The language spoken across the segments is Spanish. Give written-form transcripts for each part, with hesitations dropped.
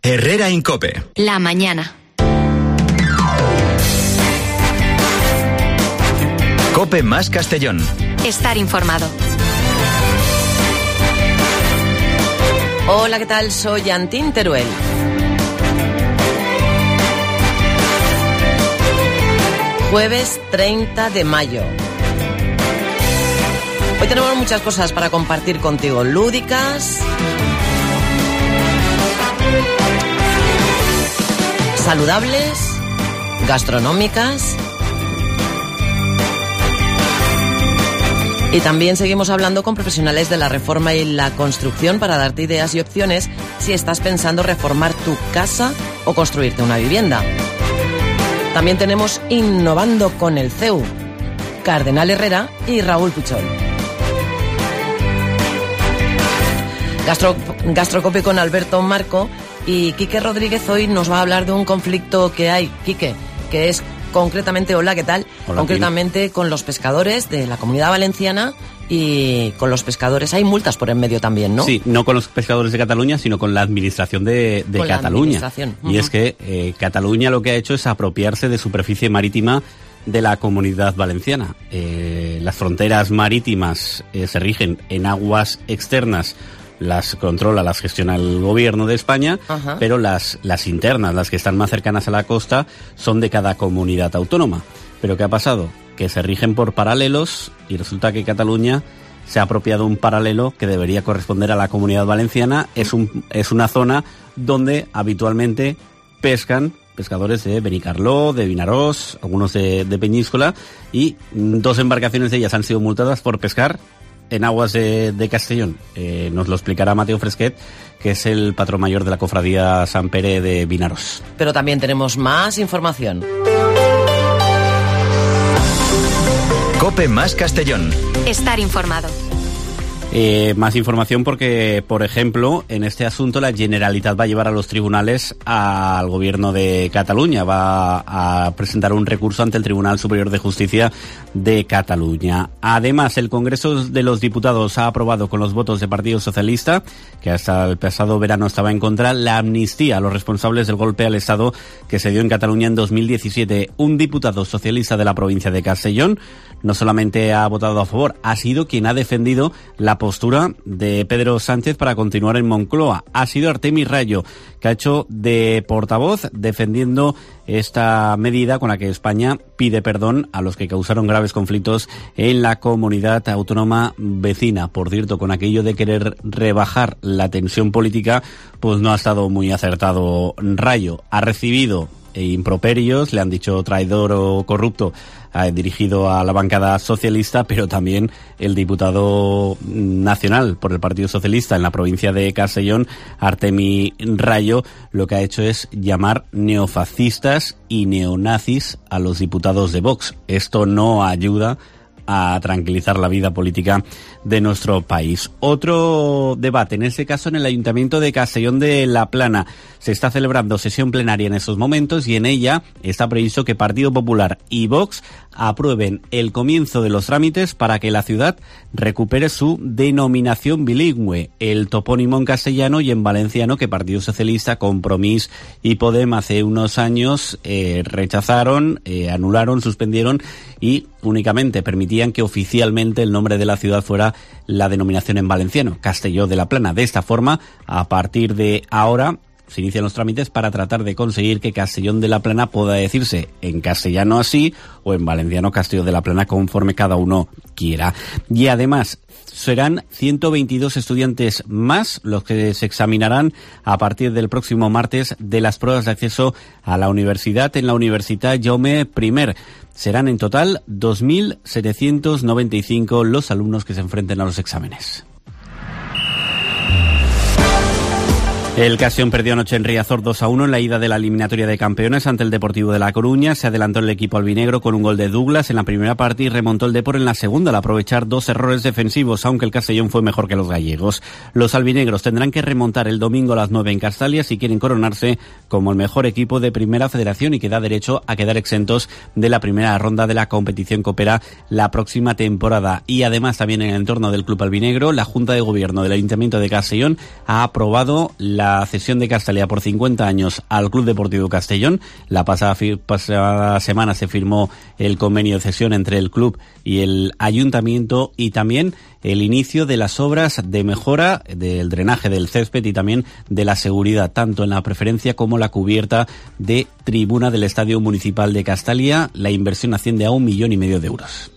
Herrera Incope. La mañana. Cope más Castellón. Estar informado. Hola, ¿qué tal? Soy Antín Teruel. Jueves 30 de mayo. Hoy tenemos muchas cosas para compartir contigo, lúdicas, saludables, gastronómicas. Y también seguimos hablando con profesionales de la reforma y la construcción para darte ideas y opciones si estás pensando reformar tu casa o construirte una vivienda. También tenemos Innovando con el CEU, Cardenal Herrera y Raúl Puchol. Gastrocope con Alberto Marco y Quique Rodríguez hoy nos va a hablar de un conflicto que hay, Quique, que es concretamente, hola, ¿qué tal? Hola, concretamente con los pescadores de la Comunidad Valenciana y con los pescadores. Hay multas por en medio también, ¿no? Sí, no con los pescadores de Cataluña, sino con la administración de con Cataluña. La administración. Y es que Cataluña lo que ha hecho es apropiarse de superficie marítima de la Comunidad Valenciana. Las fronteras marítimas se rigen en aguas externas, las controla, las gestiona el gobierno de España, Ajá. pero las internas, las que están más cercanas a la costa, son de cada comunidad autónoma. ¿Pero qué ha pasado? Que se rigen por paralelos y resulta que Cataluña se ha apropiado un paralelo que debería corresponder a la Comunidad Valenciana. Es una zona donde habitualmente pescan pescadores de Benicarló, de Vinaròs, algunos de Peñíscola, y 2 embarcaciones de ellas han sido multadas por pescar en aguas de Castellón. Nos lo explicará Mateo Fresquet, que es el patrón mayor de la cofradía Sant Pere de Vinaròs. Pero también tenemos más información. Cope más Castellón. Estar informado. Más información porque, por ejemplo, en este asunto la Generalitat va a llevar a los tribunales al gobierno de Cataluña. Va a presentar un recurso ante el Tribunal Superior de Justicia de Cataluña. Además, el Congreso de los Diputados ha aprobado con los votos del Partido Socialista, que hasta el pasado verano estaba en contra, la amnistía a los responsables del golpe al Estado que se dio en Cataluña en 2017. Un diputado socialista de la provincia de Castellón no solamente ha votado a favor, ha sido quien ha defendido la postura de Pedro Sánchez para continuar en Moncloa. Ha sido Artemi Rayo, que ha hecho de portavoz defendiendo esta medida con la que España pide perdón a los que causaron graves conflictos en la comunidad autónoma vecina. Por cierto, con aquello de querer rebajar la tensión política, pues no ha estado muy acertado Rayo. Ha recibido improperios, le han dicho traidor o corrupto, dirigido a la bancada socialista, pero también el diputado nacional por el Partido Socialista en la provincia de Castellón, Artemi Rayo, lo que ha hecho es llamar neofascistas y neonazis a los diputados de Vox. Esto no ayuda a tranquilizar la vida política de nuestro país. Otro debate, en este caso en el Ayuntamiento de Castellón de la Plana. Se está celebrando sesión plenaria en estos momentos y en ella está previsto que Partido Popular y Vox aprueben el comienzo de los trámites para que la ciudad recupere su denominación bilingüe, el topónimo en castellano y en valenciano que Partido Socialista, Compromís y Podem hace unos años rechazaron, anularon, suspendieron y únicamente permitían que oficialmente el nombre de la ciudad fuera la denominación en valenciano, Castelló de la Plana. De esta forma, a partir de ahora, se inician los trámites para tratar de conseguir que Castellón de la Plana pueda decirse en castellano así o en valenciano Castelló de la Plana, conforme cada uno quiera. Y además serán 122 estudiantes más los que se examinarán a partir del próximo martes de las pruebas de acceso a la universidad en la Universitat Jaume I. Serán en total 2.795 los alumnos que se enfrenten a los exámenes. El Castellón perdió anoche en Riazor 2-1 en la ida de la eliminatoria de campeones ante el Deportivo de La Coruña. Se adelantó el equipo albinegro con un gol de Douglas en la primera parte y remontó el Depor en la segunda al aprovechar 2 errores defensivos, aunque el Castellón fue mejor que los gallegos. Los albinegros tendrán que remontar el domingo a las 9 en Castalia si quieren coronarse como el mejor equipo de Primera Federación y que da derecho a quedar exentos de la primera ronda de la competición Copera la próxima temporada. Y además también en el entorno del club albinegro, la Junta de Gobierno del Ayuntamiento de Castellón ha aprobado la la cesión de Castalia por 50 años al Club Deportivo Castellón. La pasada semana se firmó el convenio de cesión entre el club y el ayuntamiento, y también el inicio de las obras de mejora del drenaje del césped y también de la seguridad, tanto en la preferencia como la cubierta de tribuna del Estadio Municipal de Castalia. La inversión asciende a 1,5 millones de euros.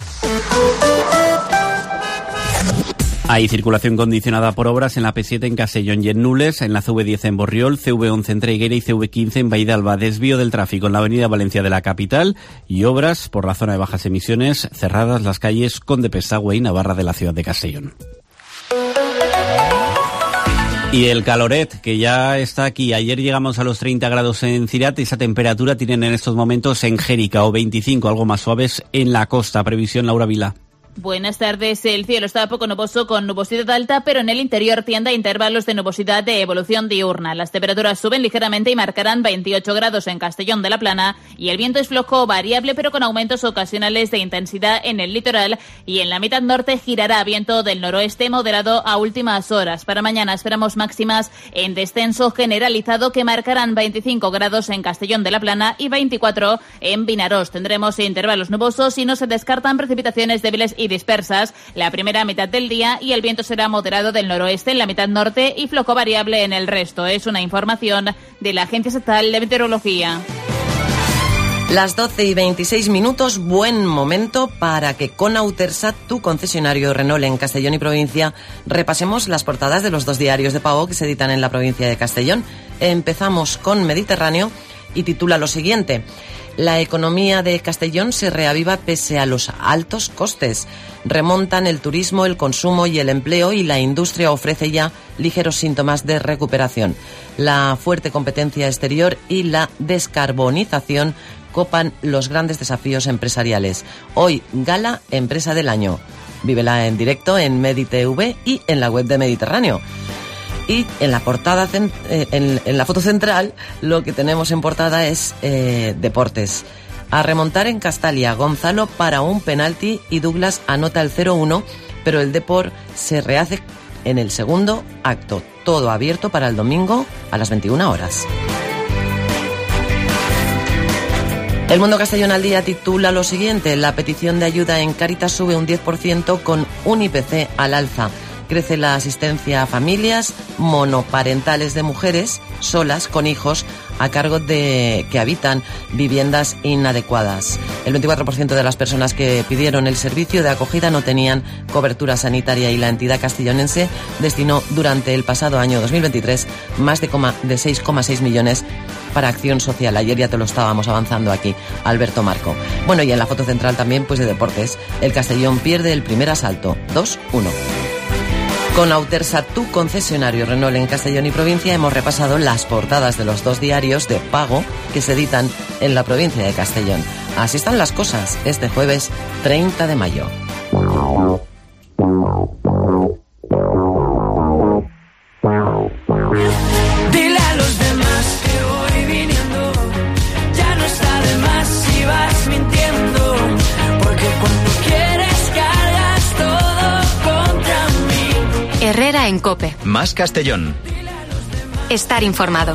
Hay circulación condicionada por obras en la P7 en Castellón y en Nules, en la CV10 en Borriol, CV11 en Traiguera y CV15 en Baidalba. Desvío del tráfico en la avenida Valencia de la capital y obras por la zona de bajas emisiones, cerradas las calles Conde Pessagua y Navarra de la ciudad de Castellón. Y el caloret, que ya está aquí. Ayer llegamos a los 30 grados en Cirat. Esa temperatura tienen en estos momentos en Jérica, o 25, algo más suaves en la costa. Previsión, Laura Vila. Buenas tardes. El cielo está poco nuboso con nubosidad alta, pero en el interior tiende a intervalos de nubosidad de evolución diurna. Las temperaturas suben ligeramente y marcarán 28 grados en Castellón de la Plana, y el viento es flojo variable pero con aumentos ocasionales de intensidad en el litoral, y en la mitad norte girará viento del noroeste moderado a últimas horas. Para mañana esperamos máximas en descenso generalizado que marcarán 25 grados en Castellón de la Plana y 24 en Vinarós. Tendremos intervalos nubosos y no se descartan precipitaciones débiles y dispersas la primera mitad del día, y el viento será moderado del noroeste en la mitad norte y flojo variable en el resto. Es una información de la Agencia Estatal de Meteorología. Las 12:26, buen momento para que con Autersat, tu concesionario Renault en Castellón y provincia, repasemos las portadas de los 2 diarios de pago que se editan en la provincia de Castellón. Empezamos con Mediterráneo y titula lo siguiente: la economía de Castellón se reaviva pese a los altos costes. Remontan el turismo, el consumo y el empleo, y la industria ofrece ya ligeros síntomas de recuperación. La fuerte competencia exterior y la descarbonización copan los grandes desafíos empresariales. Hoy, Gala Empresa del Año. Vívela en directo en MediTV y en la web de Mediterráneo. Y en la portada, en la foto central, lo que tenemos en portada es deportes. A remontar en Castalia, Gonzalo para un penalti y Douglas anota el 0-1, pero el Depor se rehace en el segundo acto. Todo abierto para el domingo a las 21 horas. El Mundo Castellón al Día titula lo siguiente: la petición de ayuda en Cáritas sube un 10% con un IPC al alza. Crece la asistencia a familias monoparentales de mujeres solas con hijos a cargo de que habitan viviendas inadecuadas. El 24% de las personas que pidieron el servicio de acogida no tenían cobertura sanitaria, y la entidad castellonense destinó durante el pasado año 2023 más de 6,6 millones para acción social. Ayer ya te lo estábamos avanzando aquí, Alberto Marco. Bueno, y en la foto central también, pues de deportes. El Castellón pierde el primer asalto, 2-1. Con Autersat, tu concesionario Renault en Castellón y provincia, hemos repasado las portadas de los 2 diarios de pago que se editan en la provincia de Castellón. Así están las cosas este jueves 30 de mayo. Dile a los demás que voy viniendo, ya no está de más si vas mintiendo, porque cuando quieres cargas todo contra mí. Herrera en COPE. Más Castellón. Estar informado.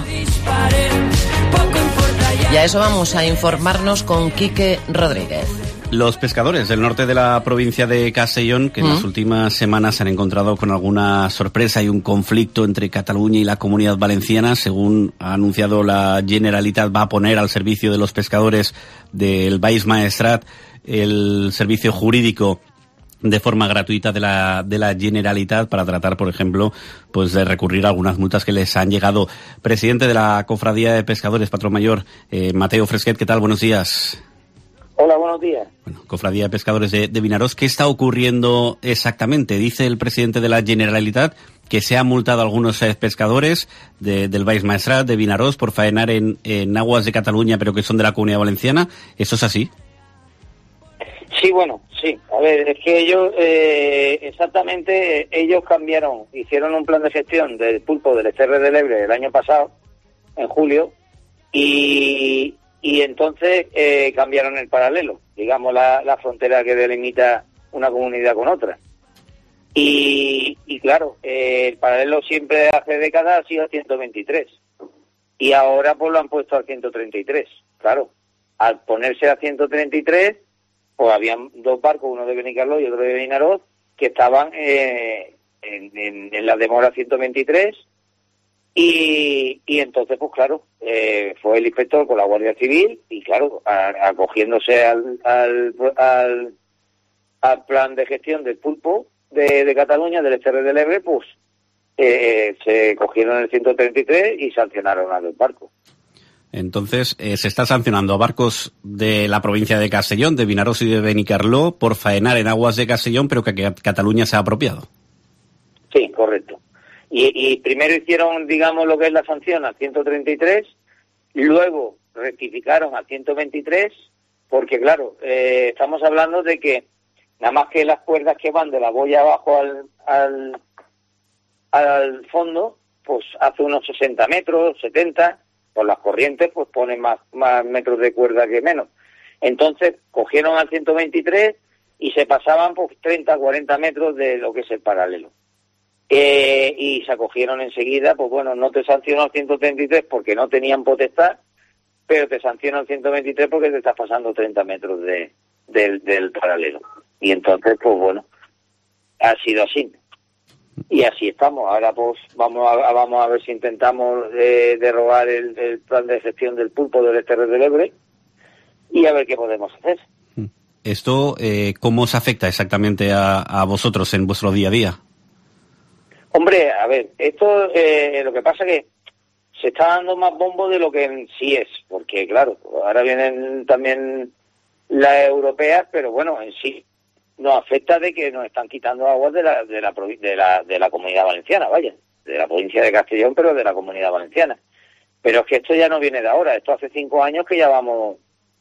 Y a eso vamos a informarnos con Quique Rodríguez. Los pescadores del norte de la provincia de Castellón, que en las últimas semanas se han encontrado con alguna sorpresa y un conflicto entre Cataluña y la Comunidad Valenciana, según ha anunciado la Generalitat, va a poner al servicio de los pescadores del Baix Maestrat el servicio jurídico de forma gratuita de la Generalitat para tratar, por ejemplo, pues de recurrir a algunas multas que les han llegado. Presidente de la Cofradía de Pescadores, patrón mayor, Mateo Fresquet, ¿qué tal? Buenos días. Hola, buenos días. Bueno, Cofradía de Pescadores de Vinarós, ¿qué está ocurriendo exactamente? Dice el presidente de la Generalitat que se ha multado a algunos pescadores del Baix Maestrat, de Vinarós, por faenar en aguas de Cataluña, pero que son de la Comunidad Valenciana. ¿Eso es así? Sí, bueno, sí. A ver, es que ellos, ellos cambiaron, hicieron un plan de gestión del pulpo del Esterre del Ebre el año pasado, en julio, y entonces cambiaron el paralelo, digamos la frontera que delimita una comunidad con otra. Y claro, el paralelo siempre hace décadas ha sido 123. Y ahora pues lo han puesto al 133. Claro, al ponerse a 133, pues habían dos barcos, uno de Benicarló y otro de Vinaroz, que estaban en la demora 123. Y entonces, pues claro, fue el inspector con la Guardia Civil y claro, acogiéndose al plan de gestión del pulpo de Cataluña, del Estero del Ebre, pues se cogieron el 133 y sancionaron a los barcos. Entonces, se está sancionando a barcos de la provincia de Castellón, de Vinaròs y de Benicarló, por faenar en aguas de Castellón, pero que Cataluña se ha apropiado. Sí, correcto. Y primero hicieron, digamos, lo que es la sanción al 133, luego rectificaron al 123, porque claro, estamos hablando de que nada más que las cuerdas que van de la boya abajo al fondo, pues hace unos 60 metros, 70, por las corrientes pues ponen más metros de cuerda que menos. Entonces cogieron al 123 y se pasaban pues 30, 40 metros de lo que es el paralelo. Y se acogieron enseguida, pues bueno, no te sancionó al 133 porque no tenían potestad, pero te sancionó al 123 porque te estás pasando 30 metros del paralelo. Y entonces, pues bueno, ha sido así. Y así estamos. Ahora pues vamos a ver si intentamos derogar el plan de gestión del pulpo del Estero del Ebre y a ver qué podemos hacer. ¿Esto cómo os afecta exactamente a vosotros en vuestro día a día? Hombre, a ver, esto lo que pasa es que se está dando más bombo de lo que en sí es, porque claro, ahora vienen también las europeas, pero bueno, en sí nos afecta de que nos están quitando aguas de la Comunidad Valenciana, vaya, de la provincia de Castellón, pero de la Comunidad Valenciana. Pero es que esto ya no viene de ahora, esto hace 5 años que ya vamos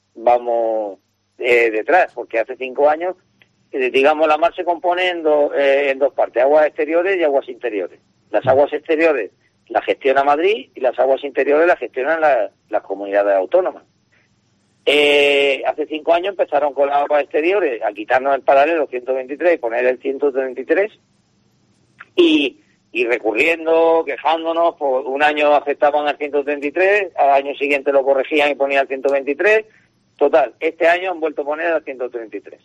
detrás, porque hace 5 años, digamos, la mar se compone en dos partes, aguas exteriores y aguas interiores. Las aguas exteriores las gestiona Madrid y las aguas interiores las gestionan las comunidades autónomas. Hace 5 años empezaron con las aguas exteriores a quitarnos el paralelo 123 y poner el 133 y recurriendo, quejándonos, pues un año aceptaban el 133, al año siguiente lo corregían y ponían el 123, total, este año han vuelto a poner el 133.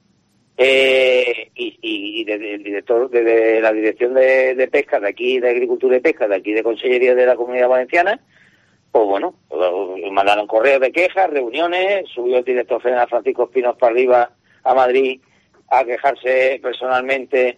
Y el director de la Dirección de Pesca de aquí, de Agricultura y Pesca de aquí de Consellería de la Comunidad Valenciana, pues bueno, mandaron correos de quejas, reuniones, subió el director general Francisco Espinos para arriba a Madrid a quejarse personalmente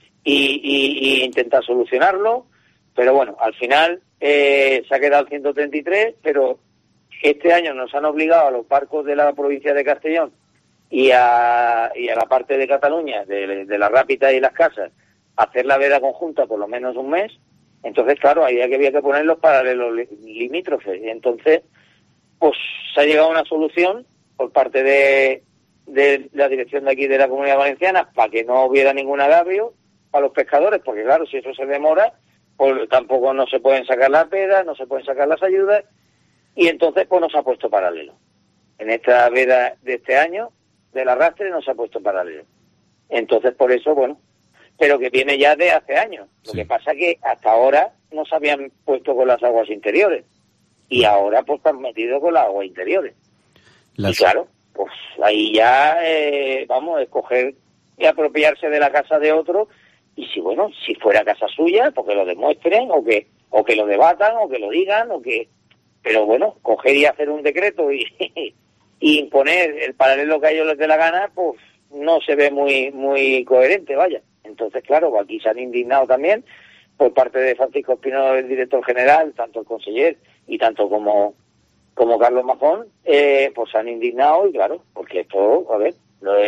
y intentar solucionarlo, pero bueno, al final se ha quedado el 133, pero este año nos han obligado a los barcos de la provincia de Castellón y a la parte de Cataluña, de la Rápita y las Casas, a hacer la veda conjunta por lo menos un mes. Entonces, claro, ahí había que poner los paralelos limítrofes. Y entonces, pues se ha llegado a una solución por parte de la dirección de aquí de la Comunidad Valenciana para que no hubiera ningún agravio para los pescadores, porque claro, si eso se demora, pues tampoco no se pueden sacar las vedas, no se pueden sacar las ayudas, y entonces pues nos ha puesto paralelo. En esta veda de este año, del arrastre, nos ha puesto paralelo. Entonces, por eso, bueno, pero que viene ya de hace años. Lo que pasa es que hasta ahora no se habían puesto con las aguas interiores y ahora pues están metidos con las aguas interiores. Y claro, pues ahí ya vamos a escoger y apropiarse de la casa de otro y si bueno, si fuera casa suya, pues que lo demuestren o que lo debatan o que lo digan pero bueno, coger y hacer un decreto y imponer el paralelo que a ellos les dé la gana, pues no se ve muy coherente, vaya. Entonces, claro, aquí se han indignado también por parte de Francisco Espino, el director general, tanto el conseller y tanto como Carlos Mazón, pues se han indignado y claro, porque esto, a ver,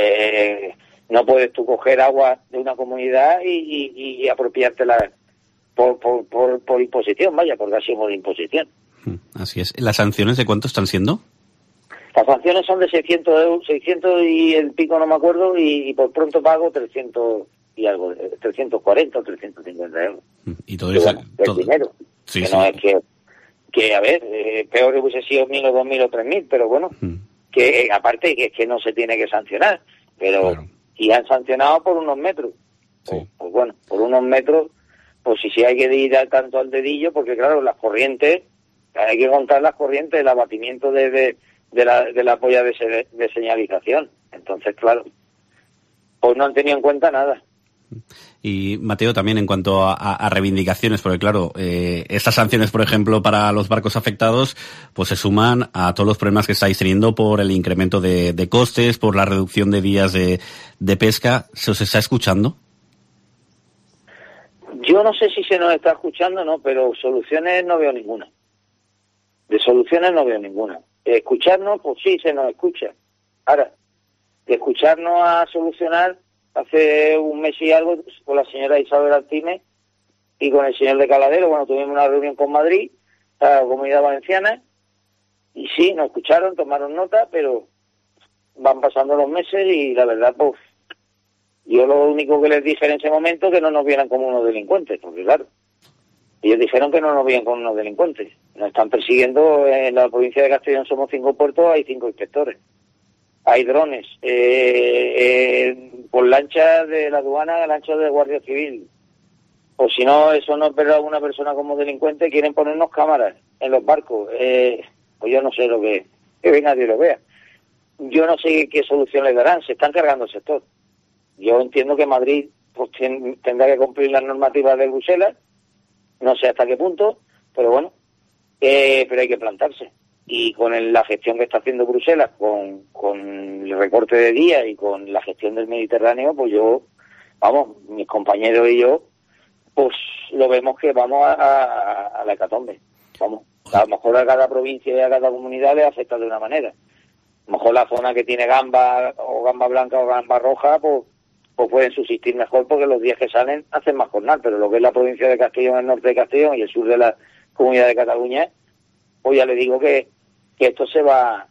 no puedes tú coger agua de una comunidad y apropiártela por imposición, vaya, porque ha sido por imposición. Así es. ¿Las sanciones de cuánto están siendo? Las sanciones son de 600 euros, 600 y el pico no me acuerdo, y por pronto pago 300 y algo, 340 o 350 euros. Y todo eso... El dinero. Sí, que no es que a ver, peor que hubiese sido 1.000 o 2.000 o 3.000, pero bueno, que aparte que es que no se tiene que sancionar, pero si han sancionado por unos metros, pues pues bueno, por unos metros, pues si hay que ir tanto al dedillo, porque claro, las corrientes, hay que contar las corrientes, el abatimiento de la polla de señalización. Entonces, claro, pues no han tenido en cuenta nada. Y Mateo, también en cuanto a reivindicaciones, porque claro, estas sanciones, por ejemplo, para los barcos afectados, pues se suman a todos los problemas que estáis teniendo por el incremento de costes, por la reducción de días de pesca. ¿Se os está escuchando? Yo no sé si se nos está escuchando, no, pero soluciones no veo ninguna. De soluciones no veo ninguna. Escucharnos, pues sí, se nos escucha. Ahora, de escucharnos a solucionar, hace un mes y algo, con la señora Isabel Altime y con el señor de Caladero, bueno, tuvimos una reunión con Madrid, la Comunidad Valenciana, y sí, nos escucharon, tomaron nota, pero van pasando los meses y la verdad, pues, yo lo único que les dije en ese momento que no nos vieran como unos delincuentes, porque claro, ellos dijeron que no nos veían como unos delincuentes. Nos están persiguiendo en la provincia de Castellón, somos 5 puertos, hay 5 inspectores. Hay drones, por lanchas de la aduana, lanchas de Guardia Civil. O si no, eso no es ver a una persona como delincuente, quieren ponernos cámaras en los barcos. Pues yo no sé lo que venga Dios lo vea. Yo no sé qué solución les darán, se están cargando el sector. Yo entiendo que Madrid pues tendrá que cumplir las normativas de Bruselas, no sé hasta qué punto, pero bueno, pero hay que plantarse. Y con la gestión que está haciendo Bruselas, con el recorte de días y con la gestión del Mediterráneo, pues mis compañeros y yo, pues lo vemos que vamos a la hecatombe. Vamos, a lo mejor a cada provincia y a cada comunidad le afecta de una manera. A lo mejor la zona que tiene gamba, o gamba blanca o gamba roja, pues pueden subsistir mejor porque los días que salen hacen más jornal, pero lo que es la provincia de Castellón, el norte de Castellón y el sur de la Comunidad de Cataluña, pues ya le digo que esto se va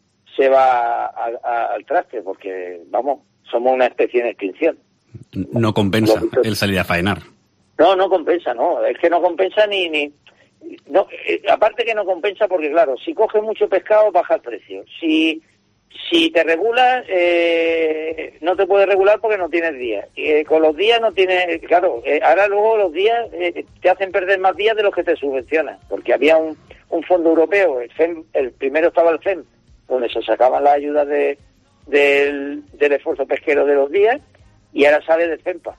al traste, porque, somos una especie en extinción. No compensa el salir a faenar. No compensa, no. Es que no compensa no, aparte que no compensa porque, claro, si coges mucho pescado, baja el precio. Si te regulas, no te puedes regular porque no tienes días. Con los días no tienes... Claro, ahora luego los días te hacen perder más días de los que te subvencionan, porque había un fondo europeo, el FEM, el primero estaba el FEM, donde se sacaban las ayudas del esfuerzo pesquero de los días, y ahora sale del FEMPA.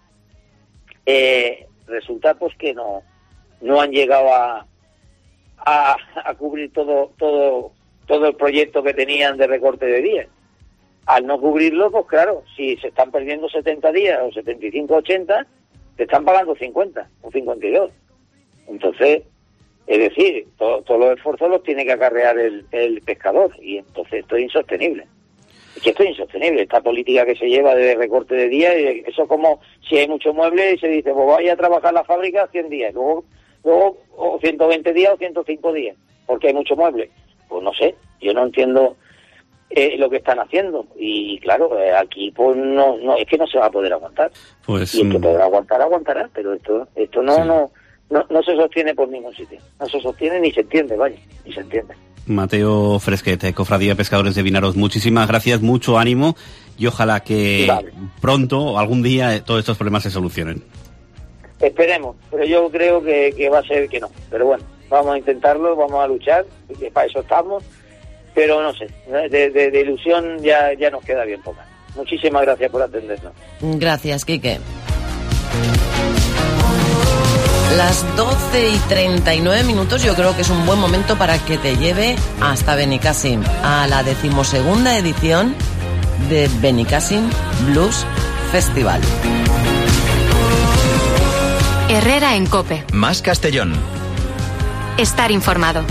Resulta pues que no han llegado a cubrir todo el proyecto que tenían de recorte de días. Al no cubrirlo, pues claro, si se están perdiendo 70 días o 75, 80, te están pagando 50 o 52. Entonces, es decir, todos los esfuerzos los tiene que acarrear el pescador, y entonces esto es insostenible. Es que esto es insostenible, esta política que se lleva de recorte de días, eso como si hay mucho mueble y se dice, pues vaya a trabajar la fábrica 100 días, luego o 120 días o 105 días, porque hay mucho mueble. Pues no sé, yo no entiendo lo que están haciendo, y claro, aquí pues no es que no se va a poder aguantar. Pues, y el que podrá aguantar, aguantará, pero esto no se sostiene por ningún sitio, no se sostiene ni se entiende, ni se entiende. Mateo Fresquet, Cofradía de Pescadores de Vinaroz, muchísimas gracias, mucho ánimo, y ojalá que pronto, algún día, todos estos problemas se solucionen. Esperemos, pero yo creo que va a ser que no, pero bueno, vamos a intentarlo, vamos a luchar, que para eso estamos, pero no sé, de ilusión ya nos queda bien poca. Muchísimas gracias por atendernos. Gracias, Quique. Las 12:39 minutos, yo creo que es un buen momento para que te lleve hasta Benicàssim, a la 12ª edición de Benicàssim Blues Festival. Herrera en COPE. Más Castellón. Estar informado.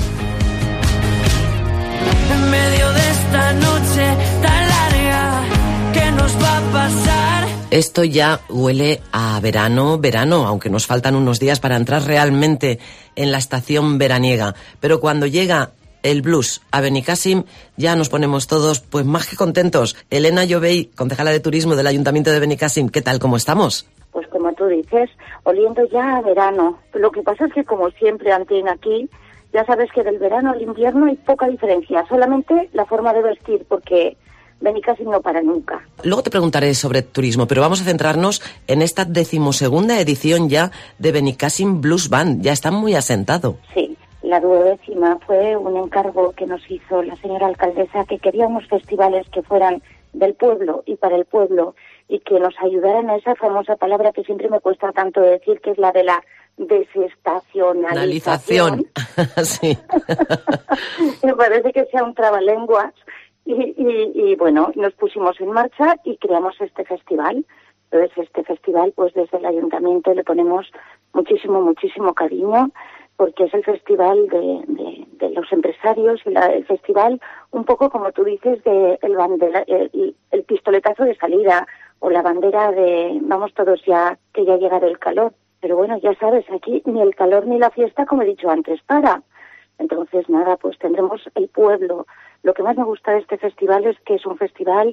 En medio de esta noche tan larga, ¿qué nos va a pasar? Esto ya huele a verano, aunque nos faltan unos días para entrar realmente en la estación veraniega. Pero cuando llega el blues a Benicàssim, ya nos ponemos todos pues más que contentos. Elena Llobey, concejala de turismo del Ayuntamiento de Benicàssim, ¿qué tal, cómo estamos? Pues como tú dices, oliendo ya a verano. Lo que pasa es que, como siempre, Antín, aquí, ya sabes que del verano al invierno hay poca diferencia, solamente la forma de vestir, porque Benicàssim no para nunca. Luego te preguntaré sobre turismo, pero vamos a centrarnos en esta 12ª edición ya de Benicàssim Blues Band. Ya está muy asentado. Sí, la 12ª fue un encargo que nos hizo la señora alcaldesa, que quería unos festivales que fueran del pueblo y para el pueblo, y que nos ayudaran a esa famosa palabra que siempre me cuesta tanto decir, que es la de la desestacionalización. Sí. Me parece que sea un trabalenguas. Y bueno, nos pusimos en marcha y creamos este festival. Entonces, este festival, pues desde el ayuntamiento le ponemos muchísimo cariño, porque es el festival de los empresarios y el festival, un poco como tú dices, de el pistoletazo de salida o la bandera de vamos todos ya, que ya ha llegado el calor. Pero bueno, ya sabes, aquí ni el calor ni la fiesta, como he dicho antes, para. Entonces, nada, pues tendremos el pueblo. Lo que más me gusta de este festival es que es un festival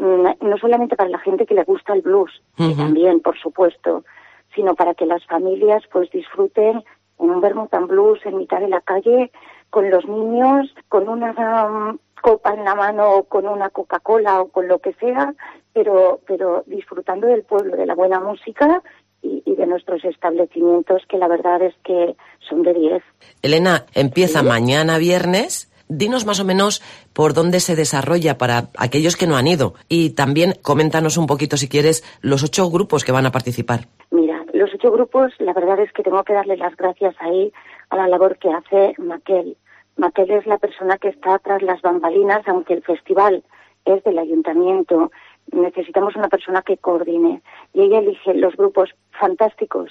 no solamente para la gente que le gusta el blues, que también, por supuesto, sino para que las familias pues disfruten en un vermut and blues en mitad de la calle, con los niños, con una copa en la mano o con una Coca-Cola o con lo que sea, pero disfrutando del pueblo, de la buena música y de nuestros establecimientos, que la verdad es que son de 10. Elena, empieza mañana viernes. Dinos más o menos por dónde se desarrolla para aquellos que no han ido. Y también coméntanos un poquito, si quieres, los 8 grupos que van a participar. Mira, los 8 grupos, la verdad es que tengo que darle las gracias ahí a la labor que hace Maquel. Maquel es la persona que está tras las bambalinas, aunque el festival es del ayuntamiento. Necesitamos una persona que coordine. Y ella elige los grupos fantásticos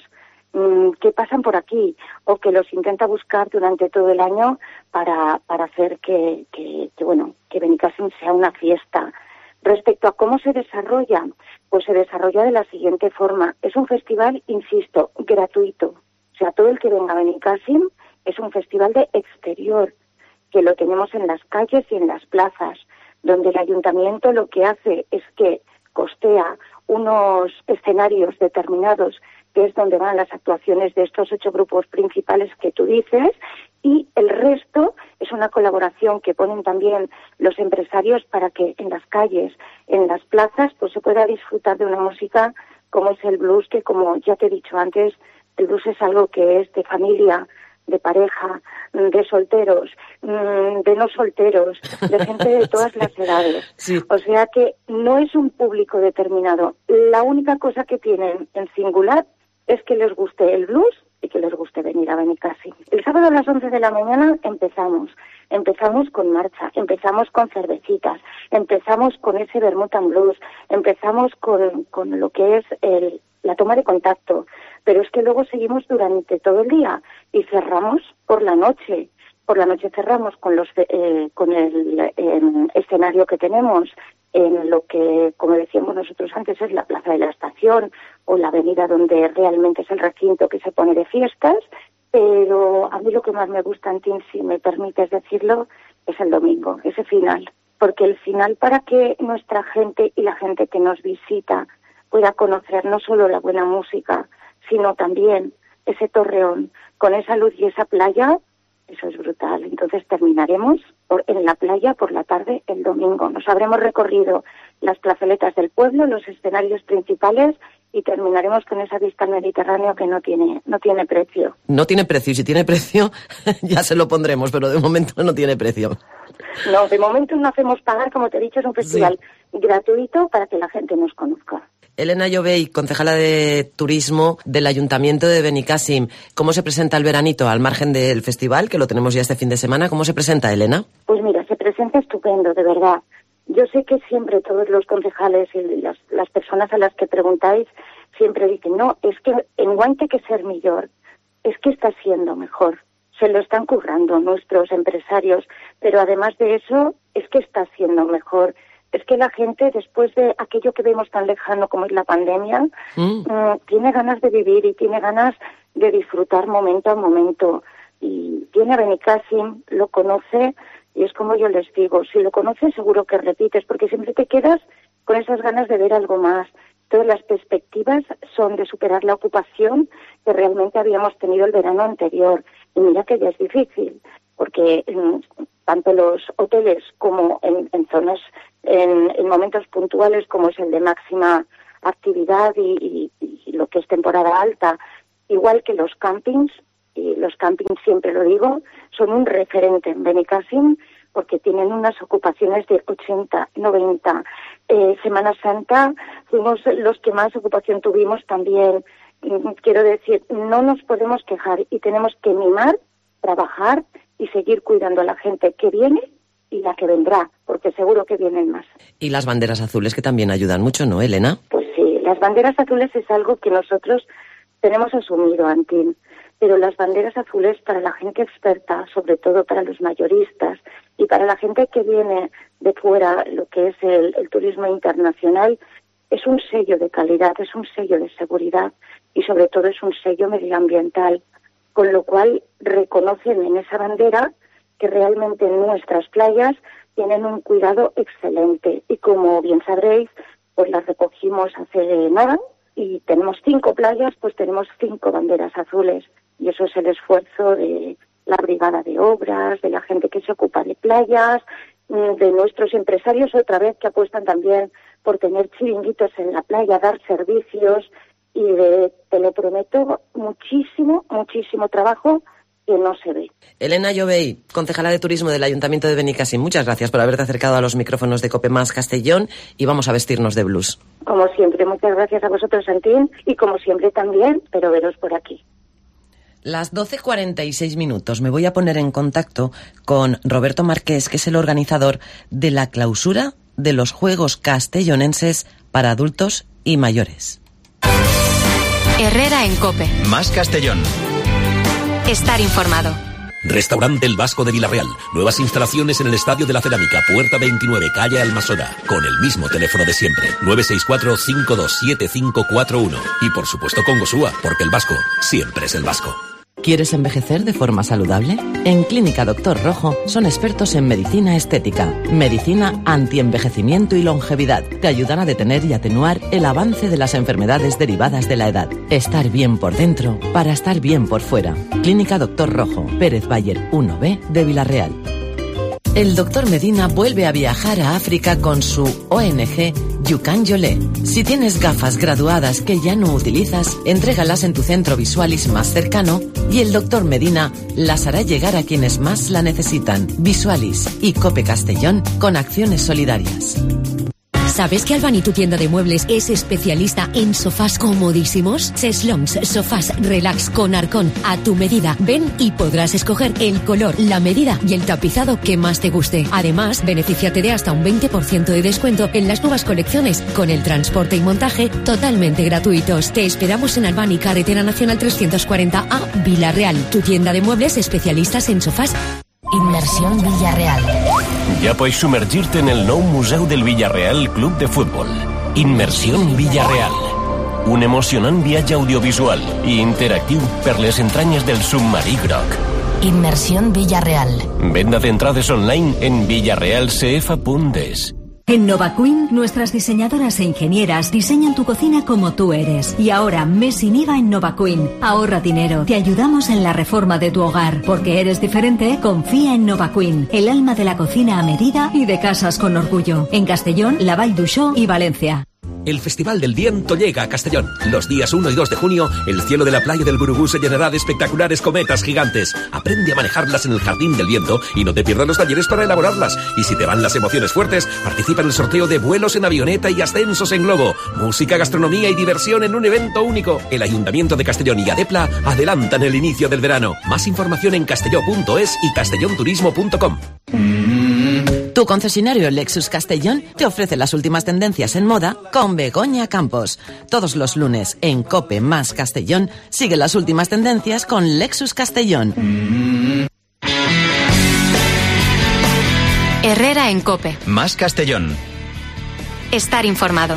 que pasan por aquí o que los intenta buscar durante todo el año para hacer que Benicàssim sea una fiesta. Respecto a cómo se desarrolla, pues se desarrolla de la siguiente forma. Es un festival, insisto, gratuito. O sea, todo el que venga a Benicàssim es un festival de exterior, que lo tenemos en las calles y en las plazas, donde el ayuntamiento lo que hace es que costea unos escenarios determinados, que es donde van las actuaciones de estos 8 grupos principales que tú dices, y el resto es una colaboración que ponen también los empresarios para que en las calles, en las plazas, pues se pueda disfrutar de una música como es el blues, que como ya te he dicho antes, el blues es algo que es de familia, de pareja, de solteros, de no solteros, de gente de todas las edades. Sí. O sea que no es un público determinado. La única cosa que tienen en singular es que les guste el blues y que les guste venir a Benicàssim. El sábado a las 11 de la mañana empezamos con marcha, empezamos con cervecitas, empezamos con ese vermut and blues, empezamos con lo que es la toma de contacto, pero es que luego seguimos durante todo el día y cerramos por la noche. Por la noche cerramos con el escenario que tenemos en lo que, como decíamos nosotros antes, es la Plaza de la Estación o la avenida donde realmente es el recinto que se pone de fiestas, pero a mí lo que más me gusta, Antín, si me permites decirlo, es el domingo, ese final, porque el final, para que nuestra gente y la gente que nos visita pueda conocer no solo la buena música, sino también ese torreón con esa luz y esa playa, eso es brutal. Entonces terminaremos en la playa por la tarde el domingo. Nos habremos recorrido las plazoletas del pueblo, los escenarios principales, y terminaremos con esa vista al Mediterráneo que no tiene precio. No tiene precio, y si tiene precio ya se lo pondremos, pero de momento no tiene precio. No, de momento no hacemos pagar, como te he dicho, es un festival gratuito para que la gente nos conozca. Elena Llobey, concejala de Turismo del Ayuntamiento de Benicàssim. ¿Cómo se presenta el veranito al margen del festival, que lo tenemos ya este fin de semana? ¿Cómo se presenta, Elena? Pues mira, se presenta estupendo, de verdad. Yo sé que siempre todos los concejales y las personas a las que preguntáis siempre dicen, no, es que enguany té que ser millor, es que está siendo mejor. Se lo están currando nuestros empresarios, pero además de eso, es que está siendo mejor. Es que la gente, después de aquello que vemos tan lejano como es la pandemia, tiene ganas de vivir y tiene ganas de disfrutar momento a momento. Y viene a Benicàssim, lo conoce, y es como yo les digo, si lo conoces seguro que repites, porque siempre te quedas con esas ganas de ver algo más. Todas las perspectivas son de superar la ocupación que realmente habíamos tenido el verano anterior. Y mira que ya es difícil, porque tanto los hoteles como en zonas en momentos puntuales como es el de máxima actividad y lo que es temporada alta, igual que los campings, y los campings, siempre lo digo, son un referente en Benicàssim porque tienen unas ocupaciones de 80, 90. Semana Santa fuimos los que más ocupación tuvimos también. Quiero decir, no nos podemos quejar y tenemos que mimar, trabajar y seguir cuidando a la gente que viene y la que vendrá, porque seguro que vienen más. Y las banderas azules que también ayudan mucho, ¿no, Elena? Pues sí, las banderas azules es algo que nosotros tenemos asumido, Antín, pero las banderas azules para la gente experta, sobre todo para los mayoristas y para la gente que viene de fuera, lo que es el turismo internacional, es un sello de calidad, es un sello de seguridad y sobre todo es un sello medioambiental, con lo cual reconocen en esa bandera que realmente nuestras playas tienen un cuidado excelente y como bien sabréis, pues las recogimos hace nada y tenemos 5 playas, pues tenemos 5 banderas azules y eso es el esfuerzo de la brigada de obras, de la gente que se ocupa de playas, de nuestros empresarios otra vez que apuestan también por tener chiringuitos en la playa, dar servicios y te lo prometo, muchísimo trabajo que no se ve. Elena Llobey, concejala de Turismo del Ayuntamiento de Benicàssim, muchas gracias por haberte acercado a los micrófonos de COPE Más Castellón y vamos a vestirnos de blues. Como siempre, muchas gracias a vosotros, Santín, y como siempre también, pero veros por aquí. Las 12:46 me voy a poner en contacto con Roberto Marqués, que es el organizador de la clausura de los Juegos Castellonenses para adultos y mayores. Herrera en COPE. Más Castellón. Estar informado. Restaurante El Vasco de Vilarreal. Nuevas instalaciones en el Estadio de la Cerámica, Puerta 29, calle Almasora. Con el mismo teléfono de siempre, 964-527541. Y por supuesto con Gosúa, porque el Vasco siempre es el Vasco. ¿Quieres envejecer de forma saludable? En Clínica Doctor Rojo son expertos en medicina estética, medicina antienvejecimiento y longevidad. Te ayudan a detener y atenuar el avance de las enfermedades derivadas de la edad. Estar bien por dentro para estar bien por fuera. Clínica Doctor Rojo, Pérez Bayer 1B de Vilarreal. El doctor Medina vuelve a viajar a África con su ONG Yukan Yolé. Si tienes gafas graduadas que ya no utilizas, entrégalas en tu centro Visualis más cercano y el doctor Medina las hará llegar a quienes más la necesitan. Visualis y COPE Castellón con acciones solidarias. ¿Sabes que Albany, tu tienda de muebles, es especialista en sofás comodísimos? Cheslons, sofás relax con arcón a tu medida. Ven y podrás escoger el color, la medida y el tapizado que más te guste. Además, benefíciate de hasta un 20% de descuento en las nuevas colecciones con el transporte y montaje totalmente gratuitos. Te esperamos en Albany, Carretera Nacional 340A, Vilarreal, tu tienda de muebles especialistas en sofás. Inmersión Villarreal. Ja pots submergir-te en el nou Museu del Villarreal Club de Futbol. Inmersión Villarreal. Un emocionant viatge audiovisual i interactiu per les entranyes del submarí groc. Inmersión Villarreal. Venda d'entrades online en villarrealcf.es. En NovaQueen, nuestras diseñadoras e ingenieras diseñan tu cocina como tú eres. Y ahora, mes sin IVA en NovaQueen. Ahorra dinero. Te ayudamos en la reforma de tu hogar. Porque eres diferente, confía en NovaQueen. El alma de la cocina a medida y de casas con orgullo. En Castellón, La Vall d'Uixó y Valencia. El Festival del Viento llega a Castellón. Los días 1 y 2 de junio, el cielo de la playa del Burugú se llenará de espectaculares cometas gigantes. Aprende a manejarlas en el Jardín del Viento y no te pierdas los talleres para elaborarlas. Y si te van las emociones fuertes, participa en el sorteo de vuelos en avioneta y ascensos en globo. Música, gastronomía y diversión en un evento único. El Ayuntamiento de Castellón y Adepla adelantan el inicio del verano. Más información en castelló.es y castellonturismo.com. Tu concesionario Lexus Castellón te ofrece las últimas tendencias en moda con Begoña Campos. Todos los lunes en COPE Más Castellón sigue las últimas tendencias con Lexus Castellón. Herrera en COPE. Más Castellón. Estar informado.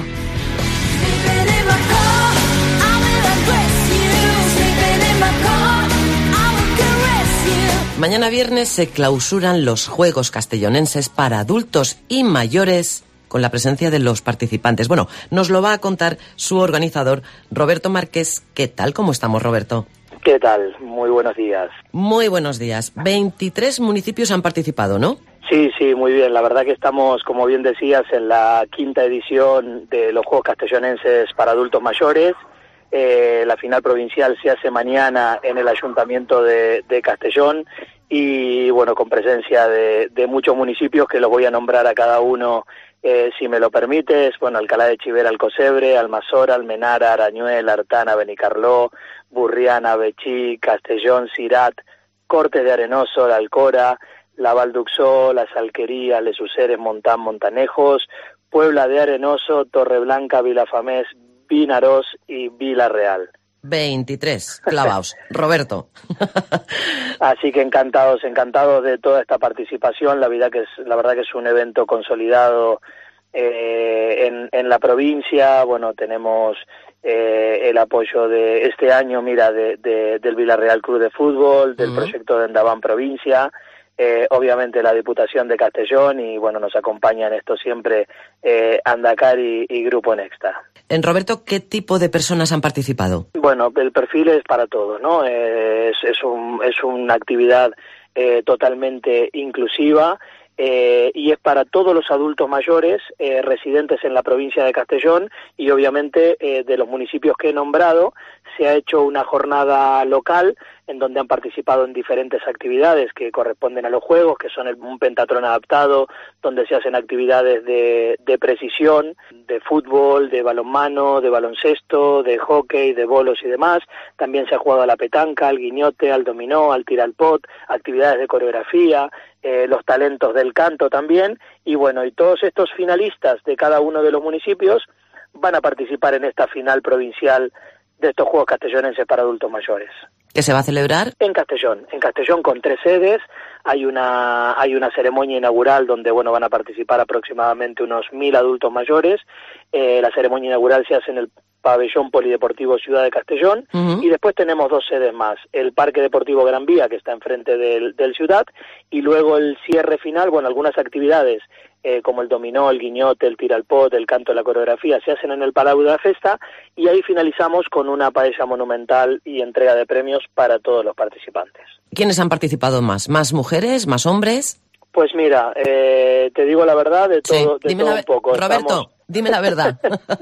Mañana viernes se clausuran los Juegos Castellonenses para adultos y mayores con la presencia de los participantes. Bueno, nos lo va a contar su organizador, Roberto Marqués. ¿Qué tal? ¿Cómo estamos, Roberto? ¿Qué tal? Muy buenos días. Muy buenos días. 23 municipios han participado, ¿no? Sí, muy bien. La verdad que estamos, como bien decías, en la 5ª edición de los Juegos Castellonenses para adultos mayores. La final provincial se hace mañana en el Ayuntamiento de Castellón y, bueno, con presencia de muchos municipios que los voy a nombrar a cada uno, si me lo permites. Bueno, Alcalá de Chivera, Alcocebre, Almasora, Almenara, Arañuel, Artana, Benicarló, Burriana, Betxí, Castellón, Cirat, Cortes de Arenoso, La Alcora, La Valduxó, Las Alquerías, Les Useres, Montán, Montanejos, Puebla de Arenoso, Torreblanca, Vilafamés, Vinarós y Villarreal. 23 clavaos. Roberto. Así que encantados de toda esta participación. La verdad que es un evento consolidado en la provincia. Bueno, tenemos el apoyo de este año, del Villarreal Club de Fútbol, del proyecto de Endavant Provincia, obviamente la Diputación de Castellón y, bueno, nos acompaña en esto siempre Andacar y Grupo Nexta. Roberto, ¿qué tipo de personas han participado? Bueno, el perfil es para todos, ¿no? Es una actividad totalmente inclusiva. Y es para todos los adultos mayores residentes en la provincia de Castellón y obviamente de los municipios que he nombrado. Se ha hecho una jornada local en donde han participado en diferentes actividades que corresponden a los juegos, que son un pentatlón adaptado, donde se hacen actividades de precisión, de fútbol, de balonmano, de baloncesto, de hockey, de bolos y demás. También se ha jugado a la petanca, al guiñote, al dominó, al tir al pot, actividades de coreografía, los talentos del canto también, y bueno, y todos estos finalistas de cada uno de los municipios van a participar en esta final provincial de estos Juegos Castellonenses para adultos mayores. ¿Que se va a celebrar? En Castellón con 3 sedes. Hay una ceremonia inaugural donde, bueno, van a participar aproximadamente unos 1.000 adultos mayores. La ceremonia inaugural se hace en el Pabellón Polideportivo Ciudad de Castellón, y después tenemos 2 sedes más, el Parque Deportivo Gran Vía, que está enfrente del Ciudad, y luego el cierre final, bueno, algunas actividades como el dominó, el guiñote, el tir al pot, el canto, la coreografía, se hacen en el Palau de la Festa, y ahí finalizamos con una paella monumental y entrega de premios para todos los participantes. ¿Quiénes han participado más? ¿Más mujeres? ¿Más hombres? Pues mira, te digo la verdad, de todo un poco. Roberto, dime la verdad.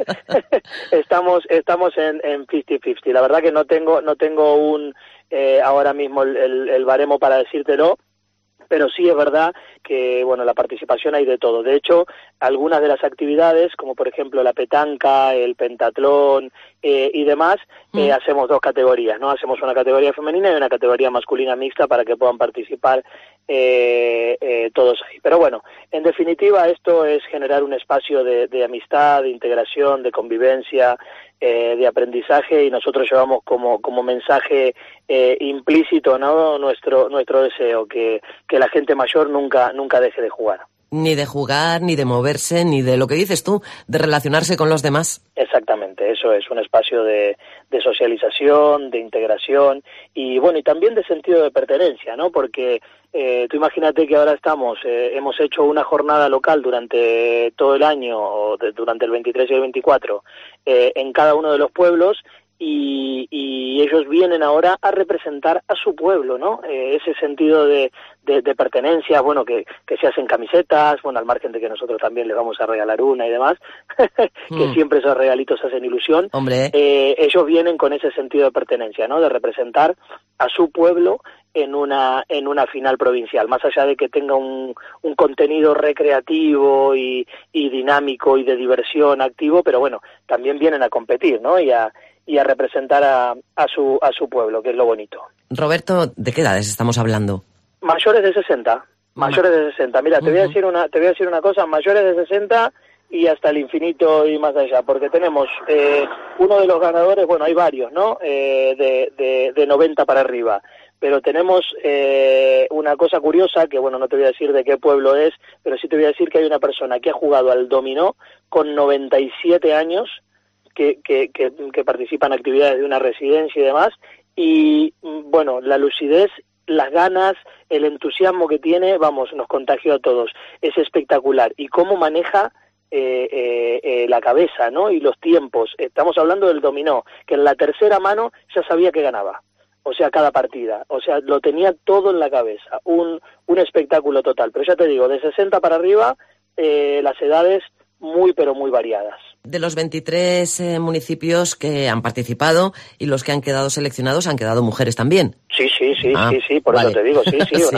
Estamos en 50-50. La verdad que no tengo ahora mismo el baremo para decírtelo, pero sí es verdad que, bueno, la participación hay de todo. De hecho, algunas de las actividades, como por ejemplo la petanca, el pentatlón y demás, hacemos 2 categorías, ¿no? Hacemos una categoría femenina y una categoría masculina mixta para que puedan participar todos ahí. Pero bueno, en definitiva esto es generar un espacio de amistad, de integración, de convivencia, de aprendizaje, y nosotros llevamos como mensaje implícito, ¿no?, nuestro deseo, que la gente mayor nunca deje de jugar. Ni de jugar, ni de moverse, ni de lo que dices tú, de relacionarse con los demás. Exactamente, eso es un espacio de socialización, de integración y, bueno, y también de sentido de pertenencia, ¿no? Porque tú imagínate que ahora hemos hecho una jornada local durante todo el año, durante el 23 y el 24, en cada uno de los pueblos, y ellos vienen ahora a representar a su pueblo, ¿no? Ese sentido de pertenencia, bueno, que se hacen camisetas, bueno, al margen de que nosotros también les vamos a regalar una y demás, que siempre esos regalitos hacen ilusión. Hombre. Ellos vienen con ese sentido de pertenencia, ¿no? De representar a su pueblo en una final provincial, más allá de que tenga un contenido recreativo y dinámico y de diversión activo, pero bueno, también vienen a competir, ¿no? Y a representar a su pueblo, que es lo bonito. Roberto, ¿de qué edades estamos hablando? Mayores de 60. Mayores de 60. Mira, te voy a decir una cosa, mayores de 60 y hasta el infinito y más allá, porque tenemos uno de los ganadores, bueno, hay varios, ¿no? De 90 para arriba. Pero tenemos una cosa curiosa, que bueno, no te voy a decir de qué pueblo es, pero sí te voy a decir que hay una persona que ha jugado al dominó con 97 años, que participa en actividades de una residencia y demás, y bueno, la lucidez, las ganas, el entusiasmo que tiene, vamos, nos contagió a todos. Es espectacular. Y cómo maneja la cabeza, ¿no? Y los tiempos. Estamos hablando del dominó, que en la tercera mano ya sabía que ganaba. o sea, cada partida. O sea, lo tenía todo en la cabeza, un espectáculo total. Pero ya te digo, de 60 para arriba, las edades muy, pero muy variadas. De los 23 municipios que han participado y los que han quedado seleccionados, han quedado mujeres también. Sí, por eso te digo, sí, Sí.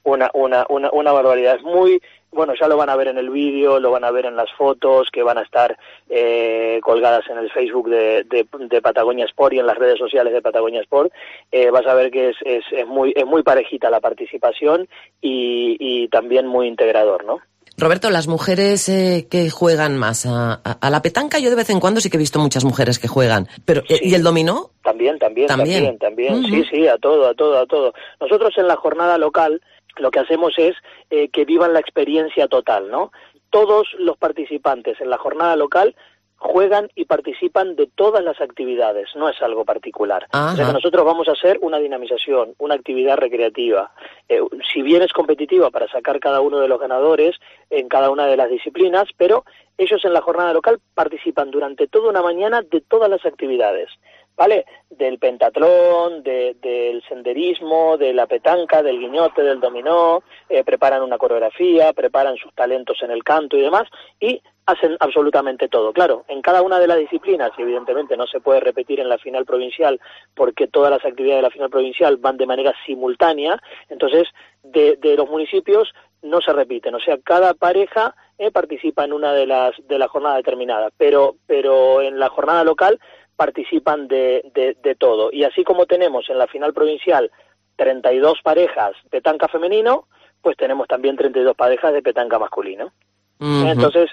una barbaridad. Es muy, bueno, ya lo van a ver en el vídeo, lo van a ver en las fotos que van a estar colgadas en el Facebook de Patagonia Sport y en las redes sociales de Patagonia Sport. Vas a ver que es muy parejita la participación y también muy integrador, ¿no? Roberto, las mujeres que juegan más a la petanca, yo de vez en cuando sí que he visto muchas mujeres que juegan, pero sí. ¿Y el dominó? También. Uh-huh. Sí, a todo. Nosotros en la jornada local lo que hacemos es que vivan la experiencia total, ¿no? Todos los participantes en la jornada local juegan y participan de todas las actividades, no es algo particular. Ajá. O sea que nosotros vamos a hacer una dinamización, una actividad recreativa. Si bien es competitiva para sacar cada uno de los ganadores en cada una de las disciplinas, pero ellos en la jornada local participan durante toda una mañana de todas las actividades, ¿vale? Del pentatlón, del senderismo, de la petanca, del guiñote, del dominó, preparan una coreografía, preparan sus talentos en el canto y demás, y hacen absolutamente todo. Claro, en cada una de las disciplinas, y evidentemente no se puede repetir en la final provincial, porque todas las actividades de la final provincial van de manera simultánea, entonces de los municipios no se repiten, o sea, cada pareja participa en una de las jornadas determinadas, pero en la jornada local participan de todo. Y así como tenemos en la final provincial 32 parejas de petanca femenino, pues tenemos también 32 parejas de petanca masculino. Uh-huh. Entonces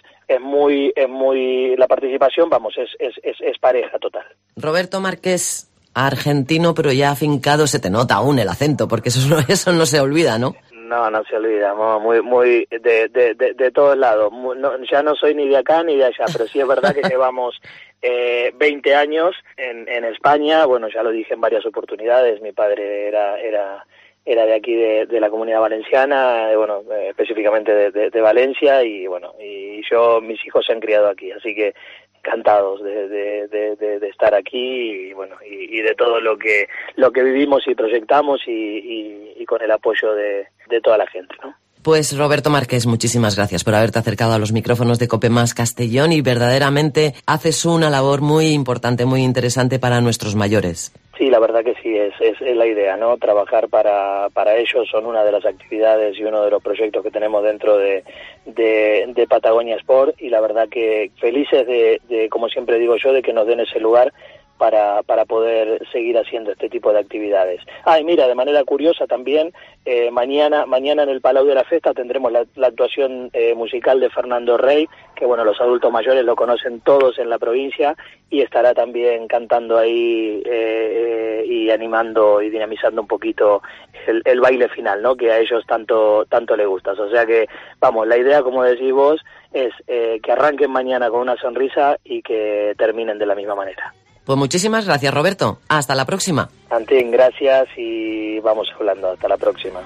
la participación, es pareja total. Roberto Márquez, argentino, pero ya afincado, se te nota aún el acento, porque eso no se olvida, ¿no? No se olvida, muy de todos lados. Ya no soy ni de acá ni de allá, pero sí es verdad que llevamos 20 años en España. Bueno, ya lo dije en varias oportunidades, mi padre era de aquí de la Comunidad Valenciana, específicamente de Valencia, y mis hijos se han criado aquí, así que encantados de estar aquí y de todo lo que vivimos y proyectamos y con el apoyo de toda la gente, ¿no? Pues Roberto Márquez, muchísimas gracias por haberte acercado a los micrófonos de COPE Más Castellón, y verdaderamente haces una labor muy importante, muy interesante para nuestros mayores. Sí, la verdad que sí, es la idea, ¿no? Trabajar para ellos son una de las actividades y uno de los proyectos que tenemos dentro de Patagonia Sport, y la verdad que felices de, como siempre digo yo, de que nos den ese lugar para poder seguir haciendo este tipo de actividades. Y mira, de manera curiosa también, mañana en el Palau de la Festa tendremos la actuación musical de Fernando Rey, que los adultos mayores lo conocen todos en la provincia, y estará también cantando ahí y animando y dinamizando un poquito el baile final, ¿no? Que a ellos tanto les gusta. O sea que, la idea, como decís vos, es que arranquen mañana con una sonrisa y que terminen de la misma manera. Pues muchísimas gracias, Roberto. Hasta la próxima. Antín, gracias, y vamos hablando. Hasta la próxima.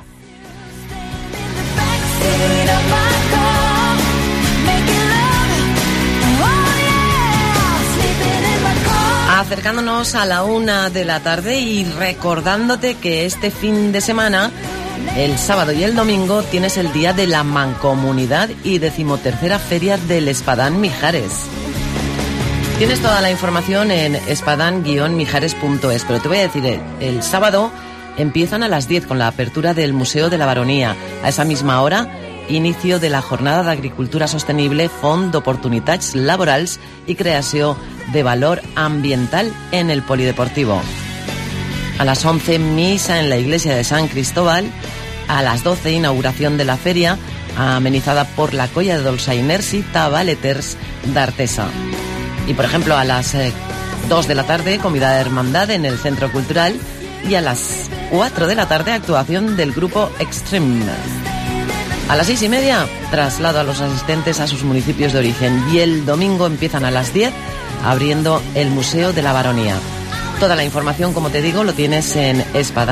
Acercándonos a la 1 de la tarde y recordándote que este fin de semana, el sábado y el domingo, tienes el Día de la Mancomunidad y 13ª Feria del Espadán Mijares. Tienes toda la información en espadan-mijares.es, pero te voy a decir, el sábado empiezan a las 10 con la apertura del Museo de la Baronia. A esa misma hora, inicio de la Jornada d'Agricultura Sostenible, Font d'Oportunitats Laborals i Creació de Valor Ambiental en el Polideportivo. A las 11, misa en la iglesia de San Cristóbal. A las 12, inauguración de la feria, amenizada por la Colla de Dolçainers i Tabaleters d'Artesa. Y, por ejemplo, a las 2 de la tarde, comida de hermandad en el Centro Cultural, y a las 4 de la tarde, actuación del grupo Extreme. A las 6:30, traslado a los asistentes a sus municipios de origen, y el domingo empiezan a las 10, abriendo el Museo de la Baronía. Toda la información, como te digo, lo tienes en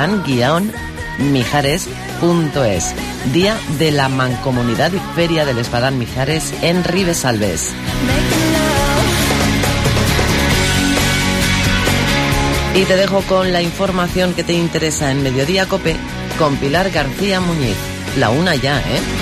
espadan-mijares.es. Día de la Mancomunidad y Feria del Espadán Mijares en Ribesalbes. Y te dejo con la información que te interesa en Mediodía Cope con Pilar García Muñiz. La una ya, ¿eh?